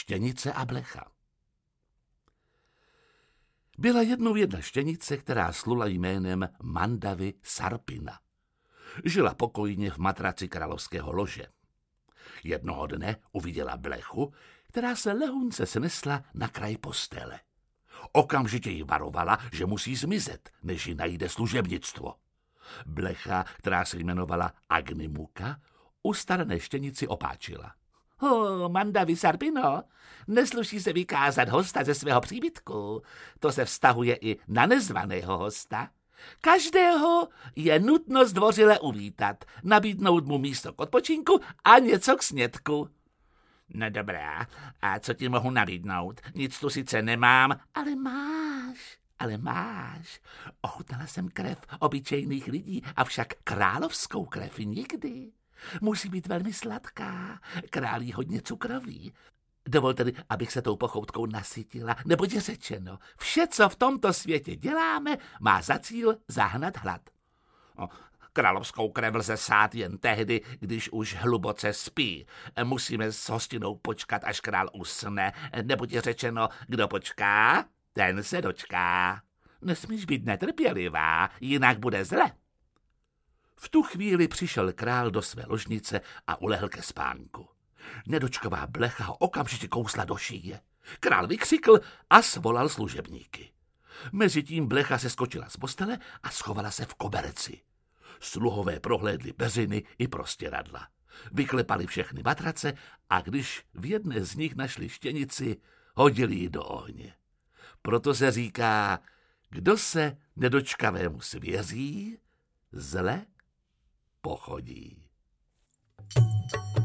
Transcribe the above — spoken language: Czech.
Štěnice a blecha. Byla jednou jedna štěnice, která slula jménem Mandavy Sarpina. Žila pokojně v matraci královského lože. Jednoho dne uviděla blechu, která se lehunce snesla na kraj postele. Okamžitě ji varovala, že musí zmizet, než ji najde služebnictvo. Blecha, která se jmenovala Agnimuka, u staré štěnici opáčila. Mandavy Sarpino, nesluší se vykázat hosta ze svého příbytku. To se vztahuje i na nezvaného hosta. Každého je nutno zdvořile uvítat, nabídnout mu místo k odpočinku a něco k snědku. No dobrá, a co ti mohu nabídnout? Nic tu sice nemám, ale máš. Ochutnala jsem krev obyčejných lidí, avšak královskou krev nikdy. Musí být velmi sladká, králí hodně cukroví. Dovol tedy, abych se tou pochoutkou nasytila, neboť je řečeno, vše, co v tomto světě děláme, má za cíl zahnat hlad. Královskou krev lze sát jen tehdy, když už hluboce spí. Musíme s hostinou počkat, až král usne, neboť je řečeno, kdo počká, ten se dočká. Nesmíš být netrpělivá, jinak bude zle. V tu chvíli přišel král do své ložnice a ulehl ke spánku. Nedočková blecha ho okamžitě kousla do šíje. Král vykřikl a svolal služebníky. Mezitím blecha se skočila z postele a schovala se v koberci. Sluhové prohlédli beziny i prostěradla. Vyklepali všechny matrace a když v jedné z nich našli štěnici, hodili ji do ohně. Proto se říká, kdo se nedočkavému svěří, zle pochodí.